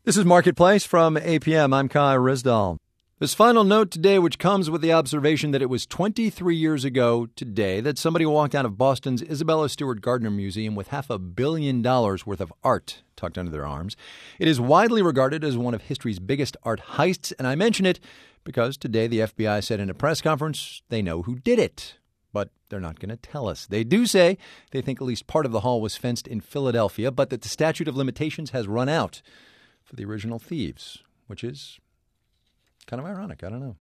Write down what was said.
This is Marketplace from APM. I'm Kai Rizdal. This final note today, which comes with the observation that it was 23 years ago today that somebody walked out of Boston's Isabella Stewart Gardner Museum with $500 million worth of art tucked under their arms. It is widely regarded as one of history's biggest art heists, and I mention it because today the FBI said in a press conference they know who did it. But they're not going to tell us. They do say they think at least part of the haul was fenced in Philadelphia, but that the statute of limitations has run out for the original thieves, which is kind of ironic. I don't know.